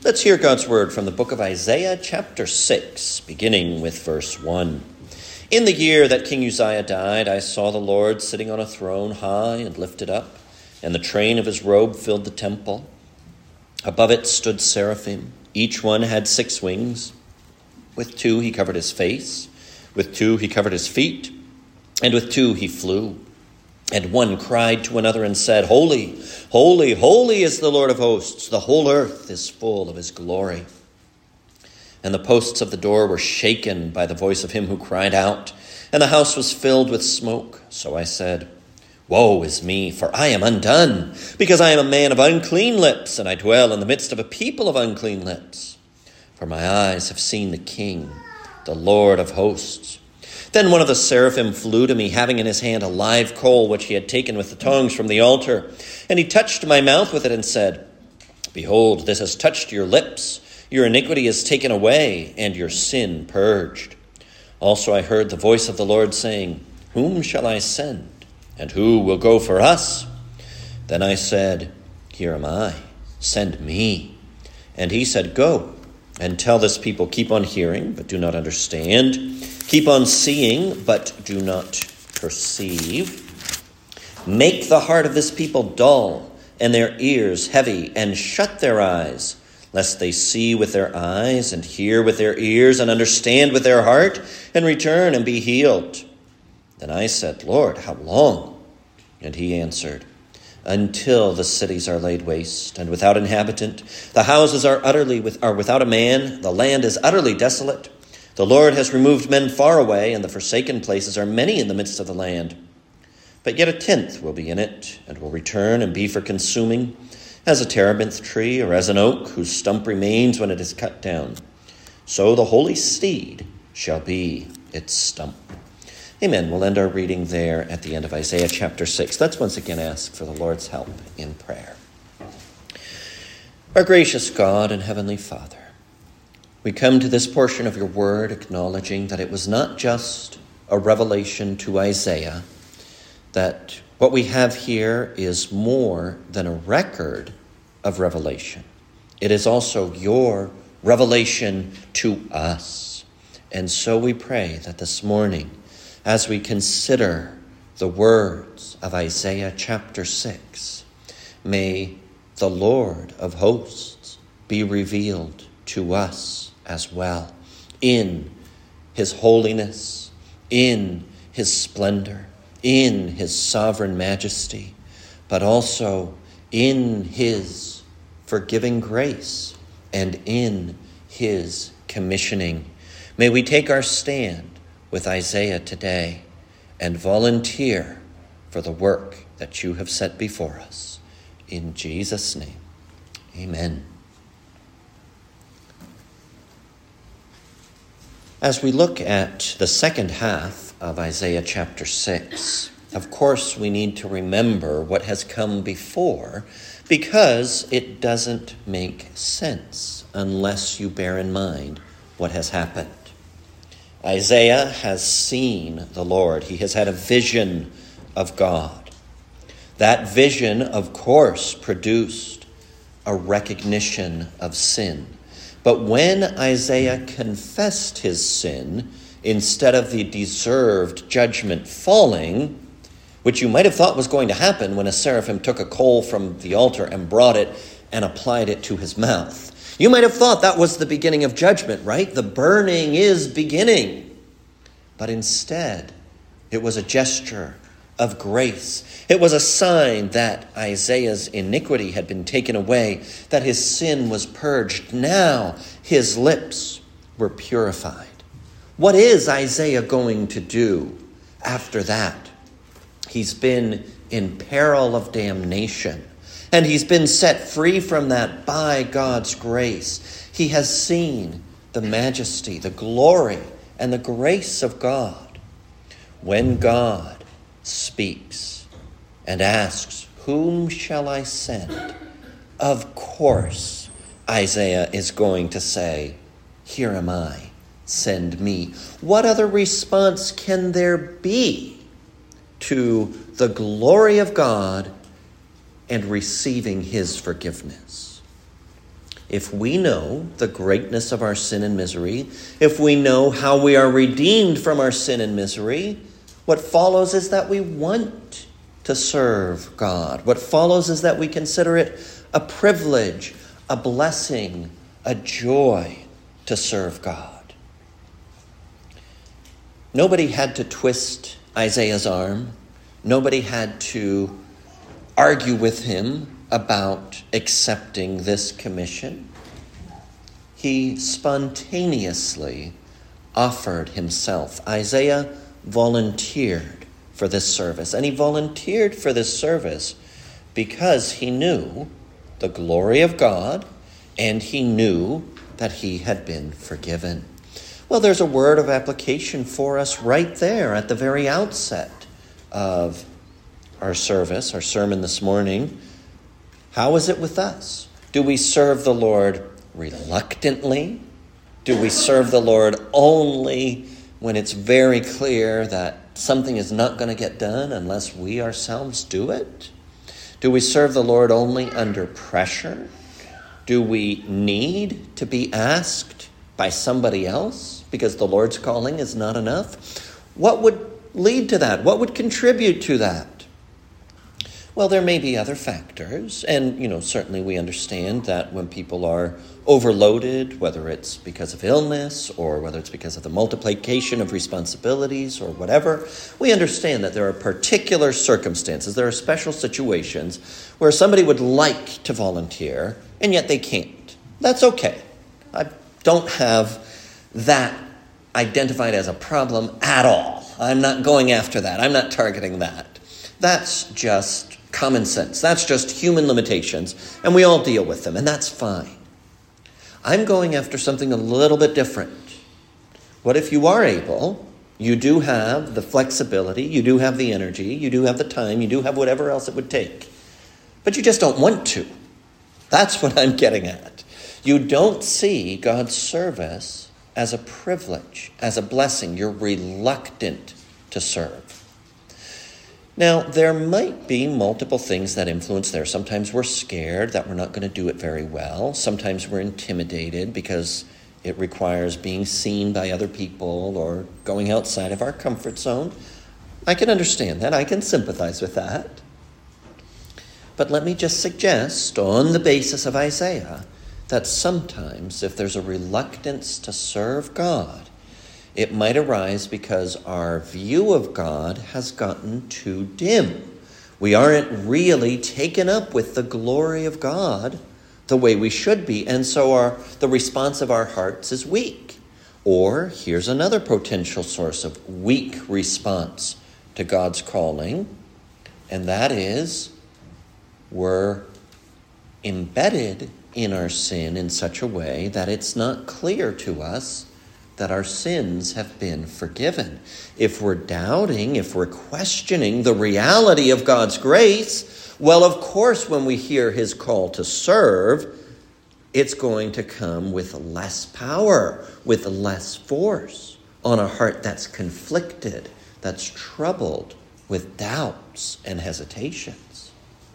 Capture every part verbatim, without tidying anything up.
Let's hear God's word from the book of Isaiah, chapter six, beginning with verse one. In the year that King Uzziah died, I saw the Lord sitting on a throne high and lifted up, and the train of his robe filled the temple. Above it stood seraphim. Each one had six wings. With two he covered his face, with two he covered his feet, and with two he flew. And one cried to another and said, Holy, holy, holy is the Lord of hosts. The whole earth is full of his glory. And the posts of the door were shaken by the voice of him who cried out, and the house was filled with smoke. So I said, Woe is me, for I am undone, because I am a man of unclean lips, and I dwell in the midst of a people of unclean lips. For my eyes have seen the King, the Lord of hosts. Then one of the seraphim flew to me, having in his hand a live coal, which he had taken with the tongs from the altar. And he touched my mouth with it and said, Behold, this has touched your lips. Your iniquity is taken away, and your sin purged. Also I heard the voice of the Lord saying, Whom shall I send? And who will go for us? Then I said, Here am I, send me. And he said, Go, and tell this people, keep on hearing, but do not understand. Keep on seeing, but do not perceive. Make the heart of this people dull, and their ears heavy, and shut their eyes, lest they see with their eyes, and hear with their ears, and understand with their heart, and return and be healed. Then I said, Lord, how long? And he answered, Until the cities are laid waste, and without inhabitant. The houses are utterly with, are without a man. The land is utterly desolate. The Lord has removed men far away, and the forsaken places are many in the midst of the land. But yet a tenth will be in it, and will return and be for consuming, as a terebinth tree, or as an oak whose stump remains when it is cut down. So the holy steed shall be its stump. Amen. We'll end our reading there at the end of Isaiah chapter six. Let's once again ask for the Lord's help in prayer. Our gracious God and Heavenly Father, we come to this portion of your word acknowledging that it was not just a revelation to Isaiah, that what we have here is more than a record of revelation. It is also your revelation to us. And so we pray that this morning, as we consider the words of Isaiah chapter six, may the Lord of hosts be revealed to us as well, in his holiness, in his splendor, in his sovereign majesty, but also in his forgiving grace and in his commissioning. May we take our stand with Isaiah today and volunteer for the work that you have set before us. In Jesus' name, amen. As we look at the second half of Isaiah chapter six, of course we need to remember what has come before, because it doesn't make sense unless you bear in mind what has happened. Isaiah has seen the Lord. He has had a vision of God. That vision, of course, produced a recognition of sin. But when Isaiah confessed his sin, instead of the deserved judgment falling, which you might have thought was going to happen when a seraphim took a coal from the altar and brought it and applied it to his mouth. You might have thought that was the beginning of judgment, right? The burning is beginning. But instead, it was a gesture of grace. It was a sign that Isaiah's iniquity had been taken away, that his sin was purged. Now his lips were purified. What is Isaiah going to do after that? He's been in peril of damnation, and he's been set free from that by God's grace. He has seen the majesty, the glory, and the grace of God. When God speaks and asks, whom shall I send? Of course, Isaiah is going to say, here am I, send me. What other response can there be to the glory of God and receiving his forgiveness? if we know the greatness of our sin and misery, if we know how we are redeemed from our sin and misery, what follows is that we want to serve God. What follows is that we consider it a privilege, a blessing, a joy to serve God. Nobody had to twist Isaiah's arm. Nobody had to argue with him about accepting this commission. He spontaneously offered himself. Isaiah volunteered for this service, and he volunteered for this service because he knew the glory of God, and he knew that he had been forgiven. Well, there's a word of application for us right there at the very outset of our service, our sermon this morning. How is it with us? Do we serve the Lord reluctantly? Do we serve the Lord only when it's very clear that something is not going to get done unless we ourselves do it? Do we serve the Lord only under pressure? Do we need to be asked by somebody else because the Lord's calling is not enough? What would lead to that? What would contribute to that? Well, there may be other factors, and, you know, certainly we understand that when people are overloaded, whether it's because of illness or whether it's because of the multiplication of responsibilities or whatever, we understand that there are particular circumstances, there are special situations where somebody would like to volunteer, and yet they can't. That's okay. I don't have that identified as a problem at all. I'm not going after that. I'm not targeting that. That's just common sense. That's just human limitations, and we all deal with them, and that's fine. I'm going after something a little bit different. What if you are able, you do have the flexibility, you do have the energy, you do have the time, you do have whatever else it would take, but you just don't want to? That's what I'm getting at. You don't see God's service as a privilege, as a blessing. You're reluctant to serve. Now, there might be multiple things that influence there. Sometimes we're scared that we're not going to do it very well. Sometimes we're intimidated because it requires being seen by other people or going outside of our comfort zone. I can understand that. I can sympathize with that. But let me just suggest, on the basis of Isaiah, that sometimes if there's a reluctance to serve God, it might arise because our view of God has gotten too dim. We aren't really taken up with the glory of God the way we should be, and so our the response of our hearts is weak. Or here's another potential source of weak response to God's calling, and that is we're embedded in our sin in such a way that it's not clear to us that our sins have been forgiven. If we're doubting, if we're questioning the reality of God's grace, well, of course, when we hear his call to serve, it's going to come with less power, with less force on a heart that's conflicted, that's troubled with doubts and hesitations.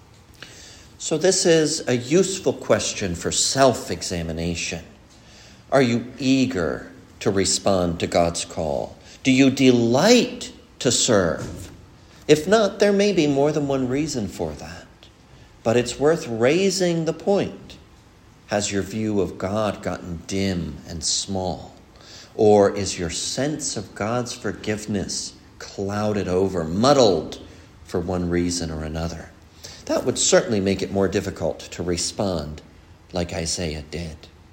So this is a useful question for self-examination. Are you eager to respond to God's call? Do you delight to serve? If not, there may be more than one reason for that. But it's worth raising the point. Has your view of God gotten dim and small? Or is your sense of God's forgiveness clouded over, muddled for one reason or another? That would certainly make it more difficult to respond like Isaiah did.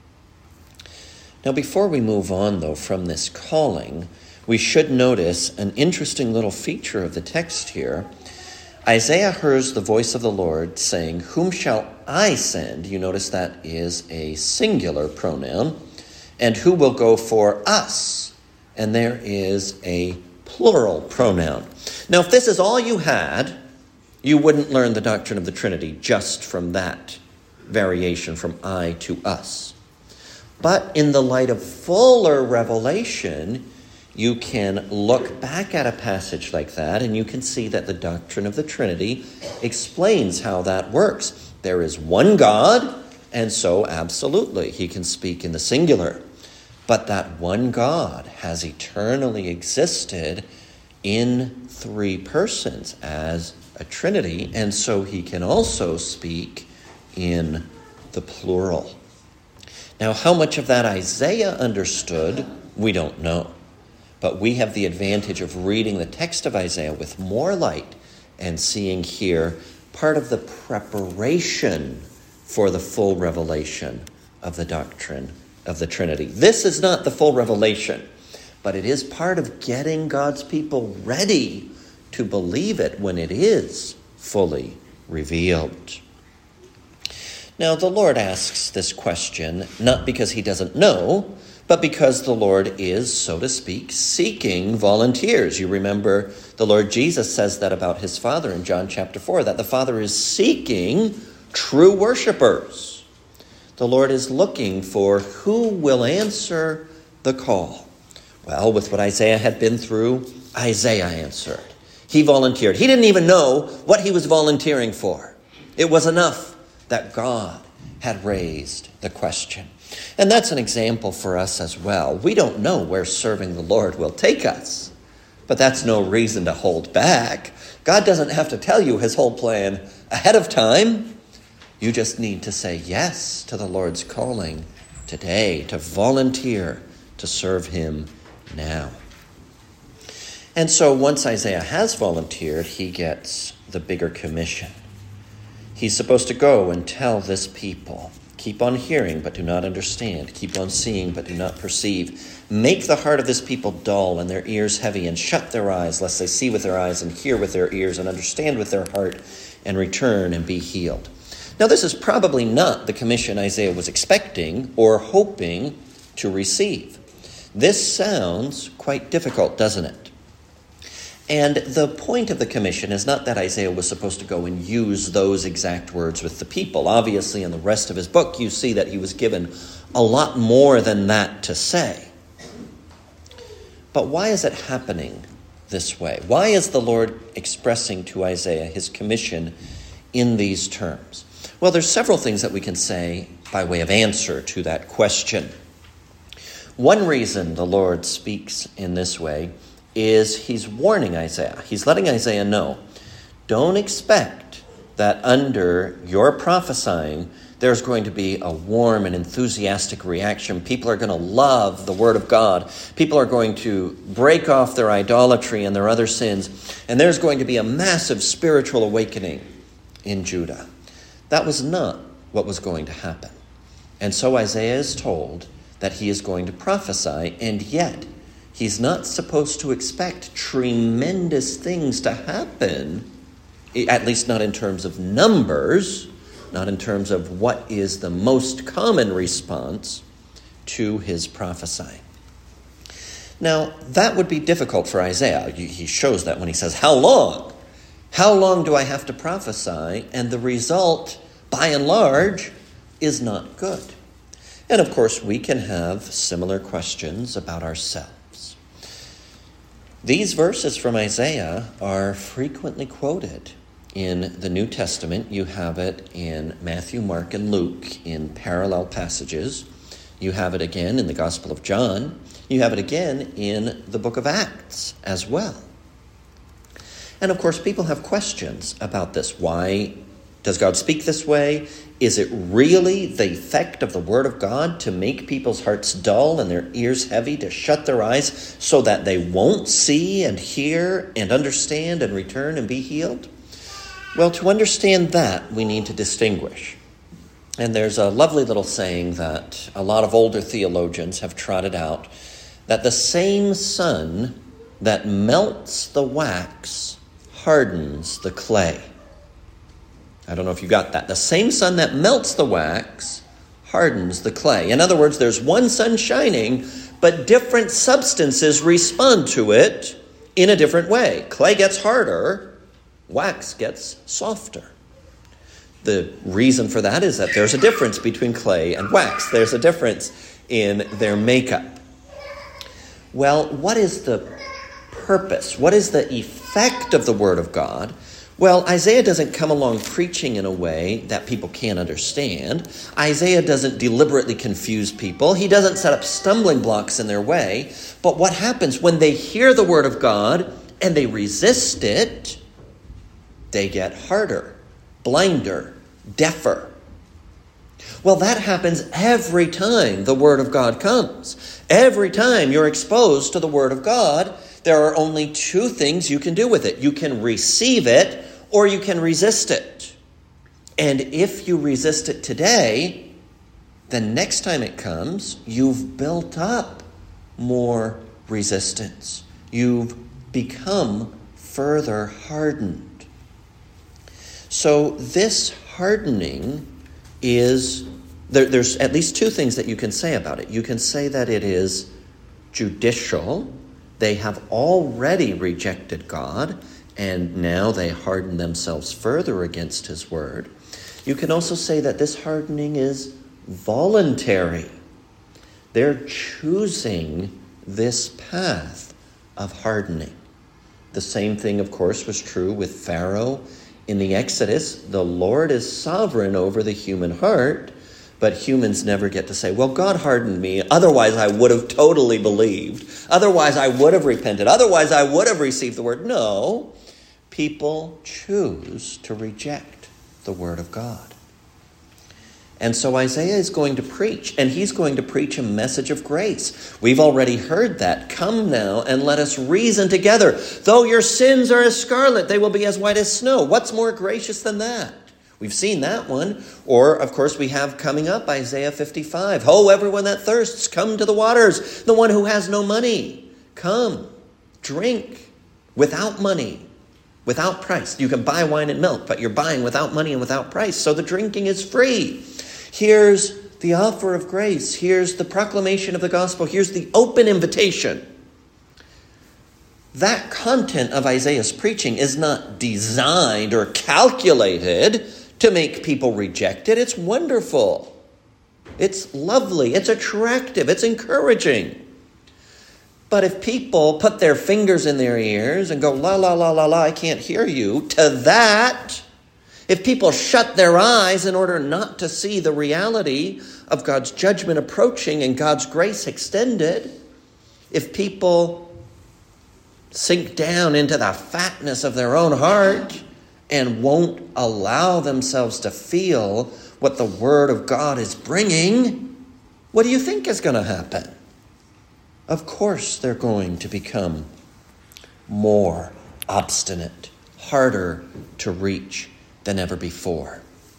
Now, before we move on, though, from this calling, we should notice an interesting little feature of the text here. Isaiah hears the voice of the Lord saying, "Whom shall I send?" You notice that is a singular pronoun. "And who will go for us?" And there is a plural pronoun. Now, if this is all you had, you wouldn't learn the doctrine of the Trinity just from that variation from I to us. But in the light of fuller revelation, you can look back at a passage like that and you can see that the doctrine of the Trinity explains how that works. There is one God And so, absolutely, he can speak in the singular. But that one God has eternally existed in three persons as a trinity, and so he can also speak in the plural. Now, how much of that Isaiah understood, we don't know. But we have the advantage of reading the text of Isaiah with more light and seeing here part of the preparation for the full revelation of the doctrine of the Trinity. This is not the full revelation, but it is part of getting God's people ready to believe it when it is fully revealed. Now, the Lord asks this question not because he doesn't know, but because the Lord is, so to speak, seeking volunteers. You remember the Lord Jesus says that about his Father in John chapter four, that the Father is seeking true worshipers. The Lord is looking for who will answer the call. Well, with what Isaiah had been through, Isaiah answered. He volunteered. He didn't even know what he was volunteering for. It was enough that God had raised the question. And that's an example for us as well. We don't know where serving the Lord will take us, but that's no reason to hold back. God doesn't have to tell you his whole plan ahead of time. You just need to say yes to the Lord's calling today, to volunteer to serve him now. And so once Isaiah has volunteered, he gets the bigger commission. He's supposed to go and tell this people, keep on hearing but do not understand, keep on seeing but do not perceive. Make the heart of this people dull and their ears heavy, and shut their eyes, lest they see with their eyes and hear with their ears and understand with their heart and return and be healed. Now, this is probably not the commission Isaiah was expecting or hoping to receive. This sounds quite difficult, doesn't it? And the point of the commission is not that Isaiah was supposed to go and use those exact words with the people. Obviously, in the rest of his book, you see that he was given a lot more than that to say. But why is it happening this way? Why is the Lord expressing to Isaiah his commission in these terms? Well, there's several things that we can say by way of answer to that question. One reason the Lord speaks in this way is he's warning Isaiah. He's letting Isaiah know, don't expect that under your prophesying, there's going to be a warm and enthusiastic reaction. People are going to love the word of God. People are going to break off their idolatry and their other sins. And there's going to be a massive spiritual awakening in Judah. That was not what was going to happen. And so Isaiah is told that he is going to prophesy, and yet he's not supposed to expect tremendous things to happen, at least not in terms of numbers, not in terms of what is the most common response to his prophesying. Now, that would be difficult for Isaiah. He shows that when he says, how long? How long do I have to prophesy? And the result, by and large, is not good. And of course, we can have similar questions about ourselves. These verses from Isaiah are frequently quoted in the New Testament. You have it in Matthew, Mark, and Luke in parallel passages. You have it again in the Gospel of John. You have it again in the book of Acts as well. And of course, people have questions about this. Why does God speak this way? Is it really the effect of the word of God to make people's hearts dull and their ears heavy, to shut their eyes so that they won't see and hear and understand and return and be healed? Well, to understand that, we need to distinguish. And there's a lovely little saying that a lot of older theologians have trotted out, that the same sun that melts the wax hardens the clay. I don't know if you got that. The same sun that melts the wax hardens the clay. In other words, there's one sun shining, but different substances respond to it in a different way. Clay gets harder, wax gets softer. The reason for that is that there's a difference between clay and wax. There's a difference in their makeup. Well, what is the purpose? What is the effect of the Word of God Well, Isaiah doesn't come along preaching in a way that people can't understand. Isaiah doesn't deliberately confuse people. He doesn't set up stumbling blocks in their way. But what happens when they hear the word of God and they resist it? They get harder, blinder, deafer. Well, that happens every time the word of God comes. Every time you're exposed to the word of God, there are only two things you can do with it. You can receive it or you can resist it. And if you resist it today, then next time it comes, you've built up more resistance. You've become further hardened. So this hardening is, there, there's at least two things that you can say about it. You can say that it is judicial. They have already rejected God, and now they harden themselves further against his word. You can also say that this hardening is voluntary. They're choosing this path of hardening. The same thing, of course, was true with Pharaoh in the Exodus. The Lord is sovereign over the human heart, but humans never get to say, well, God hardened me. Otherwise, I would have totally believed. Otherwise, I would have repented. Otherwise, I would have received the word. No, people choose to reject the word of God. And so Isaiah is going to preach, and he's going to preach a message of grace. We've already heard that. Come now and let us reason together. Though your sins are as scarlet, they will be as white as snow. What's more gracious than that? We've seen that one. Or, of course, we have coming up Isaiah fifty-five. Ho, everyone that thirsts, come to the waters. The one who has no money, come, drink without money, without price. You can buy wine and milk, but you're buying without money and without price. So the drinking is free. Here's the offer of grace. Here's the proclamation of the gospel. Here's the open invitation. That content of Isaiah's preaching is not designed or calculated to make people reject it. It's wonderful. It's lovely. It's attractive. It's encouraging. But if people put their fingers in their ears and go, la, la, la, la, la, I can't hear you, to that, if people shut their eyes in order not to see the reality of God's judgment approaching and God's grace extended, if people sink down into the fatness of their own heart and won't allow themselves to feel what the word of God is bringing, what do you think is going to happen? Of course, they're going to become more obstinate, harder to reach than ever before.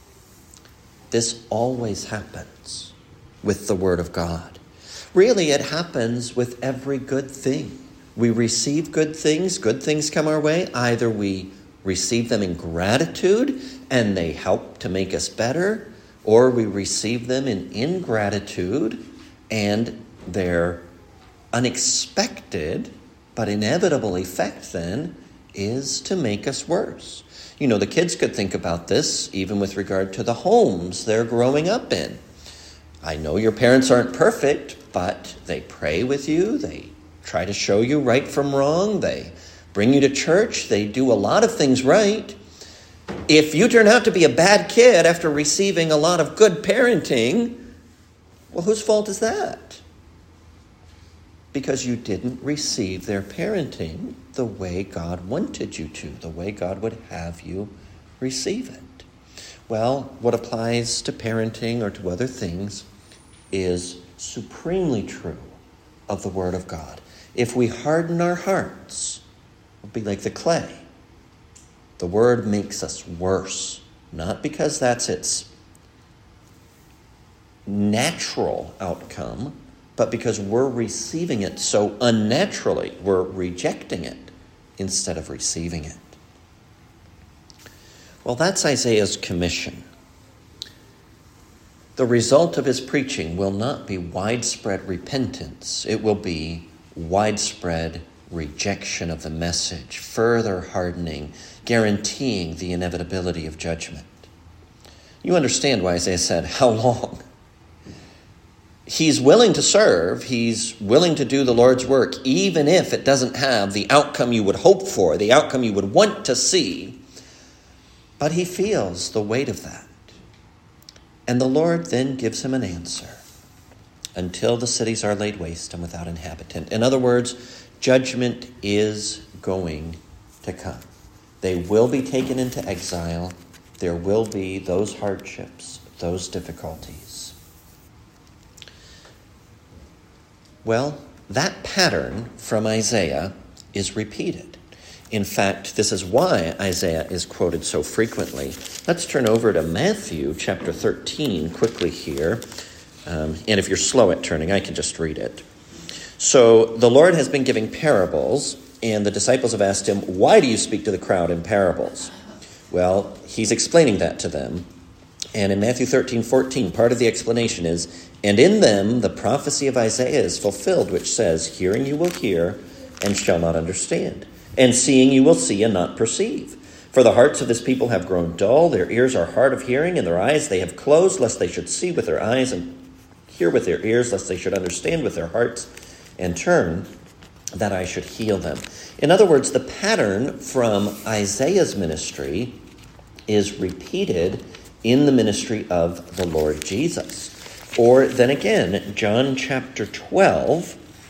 This always happens with the word of God. Really, it happens with every good thing. We receive good things, good things come our way. Either we receive them in gratitude and they help to make us better, or we receive them in ingratitude and their unexpected but inevitable effect then is to make us worse. You know, the kids could think about this even with regard to the homes they're growing up in. I know your parents aren't perfect, but they pray with you. They try to show you right from wrong. They bring you to church. They do a lot of things right. If you turn out to be a bad kid after receiving a lot of good parenting, well, whose fault is that? Because you didn't receive their parenting the way God wanted you to, the way God would have you receive it. Well, what applies to parenting or to other things is supremely true of the Word of God. If we harden our hearts, we'll be like the clay. The Word makes us worse, not because that's its natural outcome, but because we're receiving it so unnaturally. We're rejecting it instead of receiving it. Well, that's Isaiah's commission. The result of his preaching will not be widespread repentance. It will be widespread rejection of the message, further hardening, guaranteeing the inevitability of judgment. You understand why Isaiah said, how long? He's willing to serve. He's willing to do the Lord's work, even if it doesn't have the outcome you would hope for, the outcome you would want to see. But he feels the weight of that. And the Lord then gives him an answer. Until the cities are laid waste and without inhabitant. In other words, judgment is going to come. They will be taken into exile. There will be those hardships, those difficulties. Well, that pattern from Isaiah is repeated. In fact, this is why Isaiah is quoted so frequently. Let's turn over to Matthew chapter thirteen quickly here. Um, and if you're slow at turning, I can just read it. So the Lord has been giving parables, and the disciples have asked him, why do you speak to the crowd in parables? Well, he's explaining that to them. And in Matthew thirteen fourteen, part of the explanation is, and in them the prophecy of Isaiah is fulfilled, which says, hearing you will hear and shall not understand, and seeing you will see and not perceive. For the hearts of this people have grown dull, their ears are hard of hearing, and their eyes they have closed, lest they should see with their eyes and hear with their ears, lest they should understand with their hearts and turn, that I should heal them. In other words, the pattern from Isaiah's ministry is repeated in the ministry of the Lord Jesus. Or then again, John chapter twelve,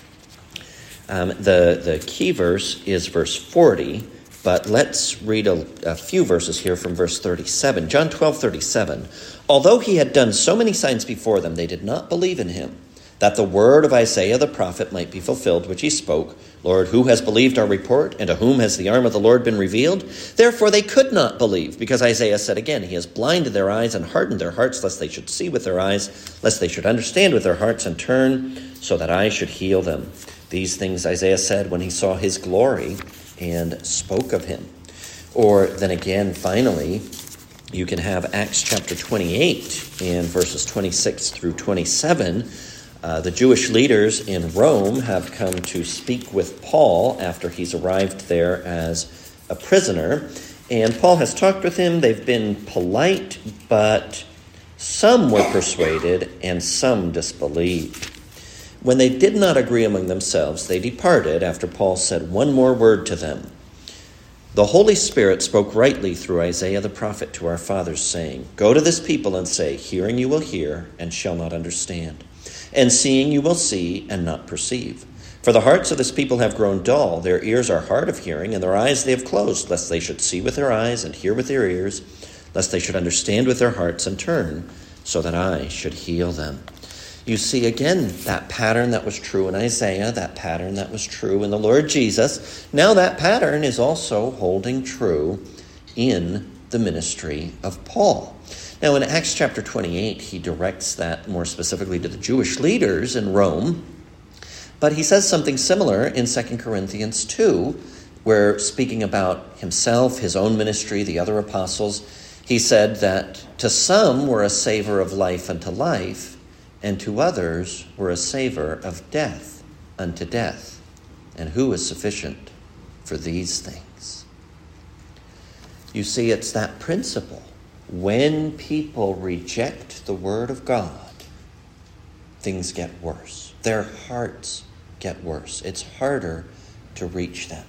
um, the, the key verse is verse forty, but let's read a, a few verses here from verse thirty-seven. John twelve thirty-seven. Although he had done so many signs before them, they did not believe in him, that the word of Isaiah the prophet might be fulfilled, which he spoke, Lord, who has believed our report, and to whom has the arm of the Lord been revealed? Therefore they could not believe, because Isaiah said again, he has blinded their eyes and hardened their hearts, lest they should see with their eyes, lest they should understand with their hearts and turn, so that I should heal them. These things Isaiah said when he saw his glory and spoke of him. Or then again, finally, you can have Acts chapter twenty-eight and verses twenty-six through twenty-seven. Uh, the Jewish leaders in Rome have come to speak with Paul after he's arrived there as a prisoner. And Paul has talked with him. They've been polite, but some were persuaded and some disbelieved. When they did not agree among themselves, they departed after Paul said one more word to them. The Holy Spirit spoke rightly through Isaiah the prophet to our fathers, saying, go to this people and say, hearing you will hear and shall not understand, and seeing you will see and not perceive. For the hearts of this people have grown dull, their ears are hard of hearing, and their eyes they have closed, lest they should see with their eyes and hear with their ears, lest they should understand with their hearts and turn, so that I should heal them. You see again that pattern that was true in Isaiah, that pattern that was true in the Lord Jesus. Now that pattern is also holding true in the ministry of Paul. Now in Acts chapter twenty-eight, he directs that more specifically to the Jewish leaders in Rome. But he says something similar in Second Corinthians two, where speaking about himself, his own ministry, the other apostles, he said that to some were a savor of life unto life, and to others were a savor of death unto death. And who is sufficient for these things? You see, it's that principle. When people reject the word of God, things get worse. Their hearts get worse. It's harder to reach them.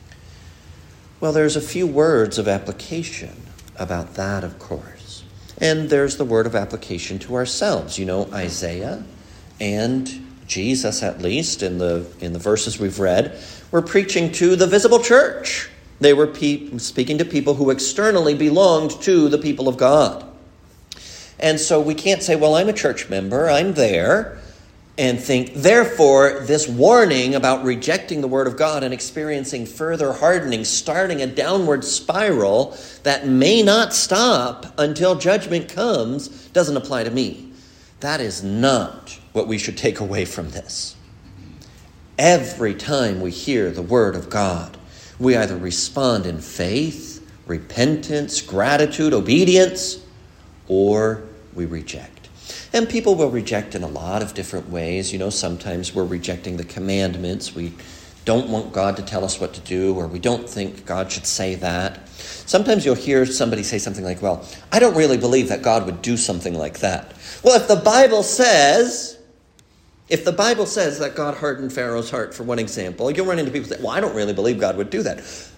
Well, there's a few words of application about that, of course. And there's the word of application to ourselves. You know, Isaiah and Jesus, at least, in the in the verses we've read, were preaching to the visible church. They were pe- speaking to people who externally belonged to the people of God. And so we can't say, well, I'm a church member, I'm there, and think, therefore, this warning about rejecting the word of God and experiencing further hardening, starting a downward spiral that may not stop until judgment comes, doesn't apply to me. That is not what we should take away from this. Every time we hear the word of God, we either respond in faith, repentance, gratitude, obedience, or we reject. And people will reject in a lot of different ways. You know, sometimes we're rejecting the commandments. We don't want God to tell us what to do, or we don't think God should say that. Sometimes you'll hear somebody say something like, well, I don't really believe that God would do something like that. Well, if the Bible says, if the Bible says that God hardened Pharaoh's heart, for one example, you'll run into people who say, well, I don't really believe God would do that.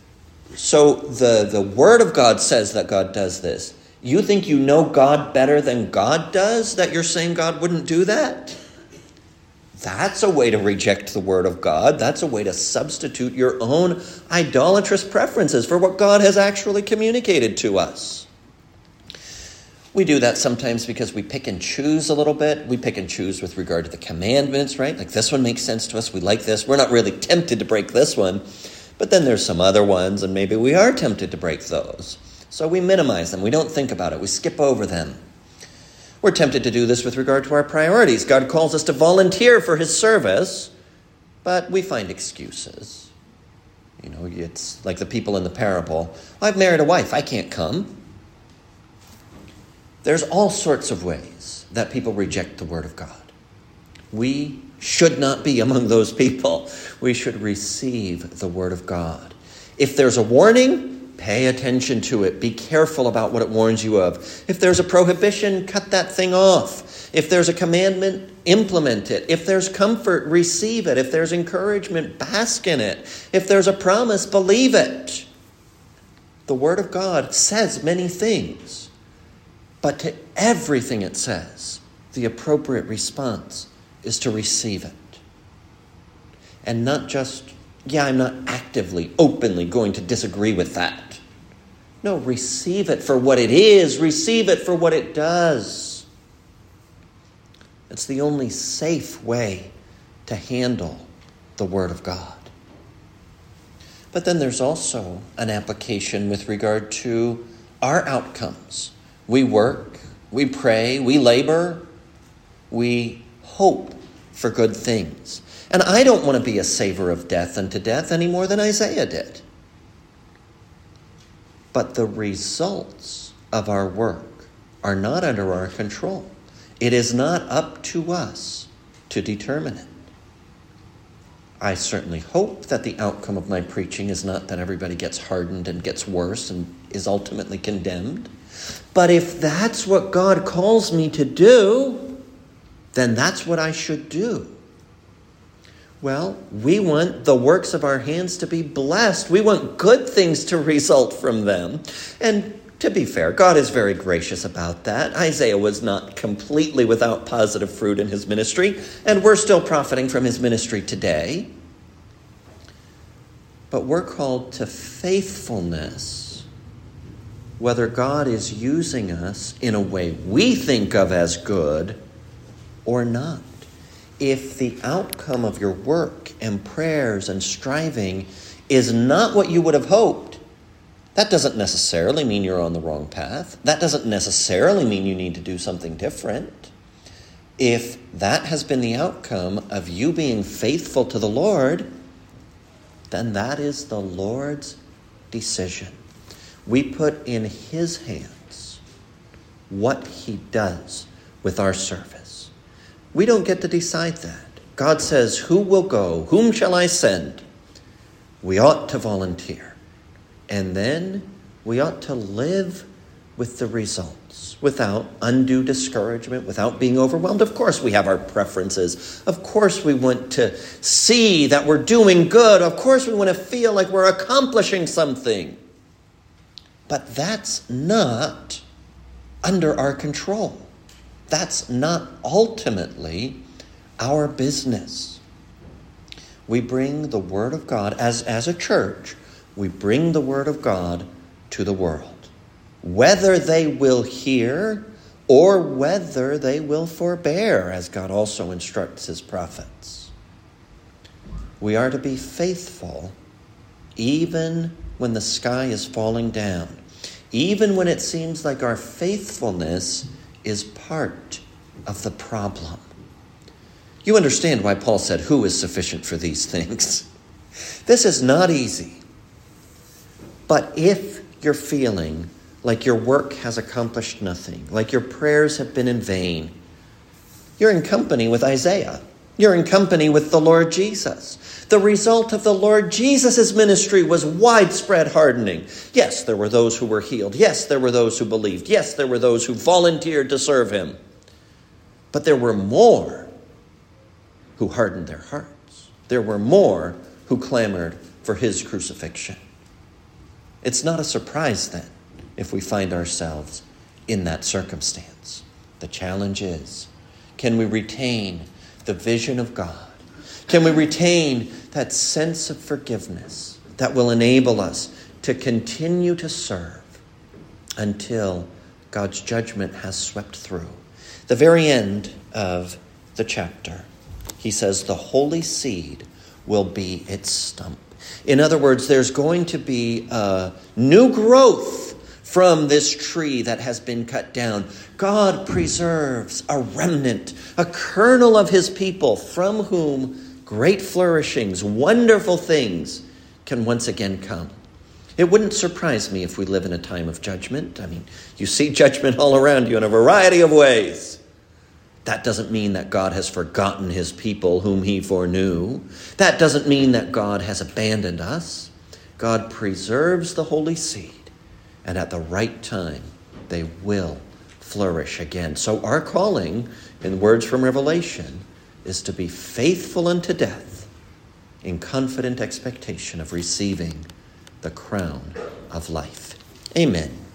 So the, the Word of God says that God does this. You think you know God better than God does, that you're saying God wouldn't do that? That's a way to reject the Word of God. That's a way to substitute your own idolatrous preferences for what God has actually communicated to us. We do that sometimes because we pick and choose a little bit. We pick and choose with regard to the commandments, right? Like this one makes sense to us. We like this. We're not really tempted to break this one. But then there's some other ones, and maybe we are tempted to break those. So we minimize them. We don't think about it. We skip over them. We're tempted to do this with regard to our priorities. God calls us to volunteer for his service, but we find excuses. You know, it's like the people in the parable. I've married a wife. I can't come. There's all sorts of ways that people reject the Word of God. We should not be among those people. We should receive the Word of God. If there's a warning, pay attention to it. Be careful about what it warns you of. If there's a prohibition, cut that thing off. If there's a commandment, implement it. If there's comfort, receive it. If there's encouragement, bask in it. If there's a promise, believe it. The Word of God says many things, but to everything it says, the appropriate response is to receive it. And not just, yeah, I'm not actively, openly going to disagree with that. No, receive it for what it is. Receive it for what it does. It's the only safe way to handle the Word of God. But then there's also an application with regard to our outcomes. We work, we pray, we labor, we hope for good things. And I don't want to be a savor of death unto death any more than Isaiah did. But the results of our work are not under our control. It is not up to us to determine it. I certainly hope that the outcome of my preaching is not that everybody gets hardened and gets worse and is ultimately condemned. But if that's what God calls me to do, then that's what I should do. Well, we want the works of our hands to be blessed. We want good things to result from them. And to be fair, God is very gracious about that. Isaiah was not completely without positive fruit in his ministry, and we're still profiting from his ministry today. But we're called to faithfulness, whether God is using us in a way we think of as good or not. If the outcome of your work and prayers and striving is not what you would have hoped, that doesn't necessarily mean you're on the wrong path. That doesn't necessarily mean you need to do something different. If that has been the outcome of you being faithful to the Lord, then that is the Lord's decision. We put in his hands what he does with our service. We don't get to decide that. God says, who will go? Whom shall I send? We ought to volunteer. And then we ought to live with the results without undue discouragement, without being overwhelmed. Of course we have our preferences. Of course we want to see that we're doing good. Of course we want to feel like we're accomplishing something. But that's not under our control. That's not ultimately our business. We bring the Word of God, as, as a church, we bring the Word of God to the world. Whether they will hear or whether they will forbear, as God also instructs his prophets. We are to be faithful even when the sky is falling down, even when it seems like our faithfulness is part of the problem. You understand why Paul said, who is sufficient for these things? This is not easy. But if you're feeling like your work has accomplished nothing, like your prayers have been in vain, you're in company with Isaiah. You're in company with the Lord Jesus. The result of the Lord Jesus' ministry was widespread hardening. Yes, there were those who were healed. Yes, there were those who believed. Yes, there were those who volunteered to serve him. But there were more who hardened their hearts. There were more who clamored for his crucifixion. It's not a surprise then if we find ourselves in that circumstance. The challenge is, can we retain the vision of God? Can we retain that sense of forgiveness that will enable us to continue to serve until God's judgment has swept through? The very end of the chapter, he says the holy seed will be its stump. In other words, there's going to be a new growth from this tree that has been cut down. God preserves a remnant, a kernel of his people from whom great flourishings, wonderful things can once again come. It wouldn't surprise me if we live in a time of judgment. I mean, you see judgment all around you in a variety of ways. That doesn't mean that God has forgotten his people whom he foreknew. That doesn't mean that God has abandoned us. God preserves the holy seed, and at the right time, they will flourish again. So our calling, in words from Revelation, is to be faithful unto death in confident expectation of receiving the crown of life. Amen.